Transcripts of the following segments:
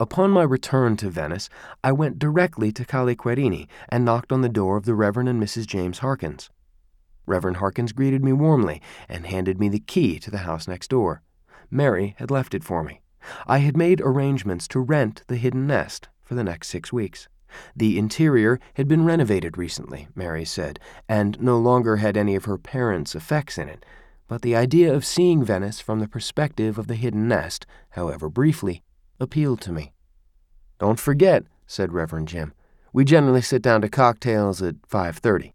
Upon my return to Venice, I went directly to Calle Querini and knocked on the door of the Reverend and Mrs. James Harkins. Reverend Harkins greeted me warmly and handed me the key to the house next door. Mary had left it for me. I had made arrangements to rent the Hidden Nest for the next 6 weeks. The interior had been renovated recently, Mary said, and no longer had any of her parents' effects in it, but the idea of seeing Venice from the perspective of the Hidden Nest, however briefly, appealed to me. "Don't forget," said Reverend Jim, "we generally sit down to cocktails at 5:30.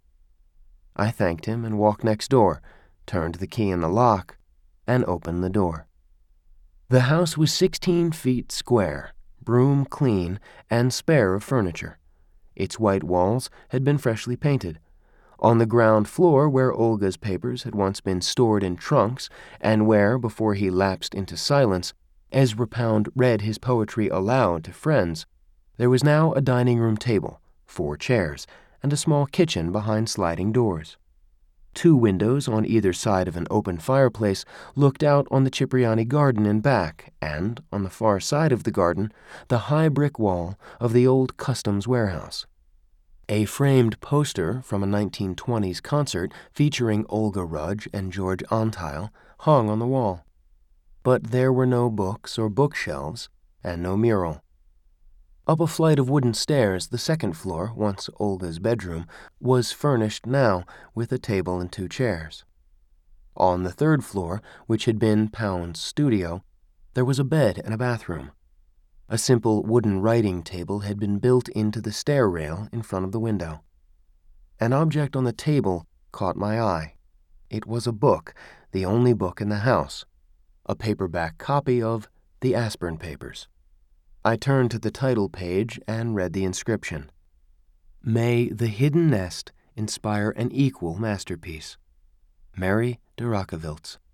I thanked him and walked next door, turned the key in the lock, and opened the door. The house was 16 feet square, broom clean, and spare of furniture. Its white walls had been freshly painted. On the ground floor, where Olga's papers had once been stored in trunks, and where, before he lapsed into silence, Ezra Pound read his poetry aloud to friends, there was now a dining room table, 4 chairs, and a small kitchen behind sliding doors. 2 windows on either side of an open fireplace looked out on the Cipriani garden in back, and, on the far side of the garden, the high brick wall of the old customs warehouse. A framed poster from a 1920s concert featuring Olga Rudge and George Antheil hung on the wall. But there were no books or bookshelves, and no mural. Up a flight of wooden stairs, the second floor, once Olga's bedroom, was furnished now with a table and 2 chairs. On the third floor, which had been Pound's studio, there was a bed and a bathroom. A simple wooden writing table had been built into the stair rail in front of the window. An object on the table caught my eye. It was a book, the only book in the house, a paperback copy of The Aspern Papers. I turned to the title page and read the inscription. "May the Hidden Nest inspire an equal masterpiece. Mary de Rockeviltz."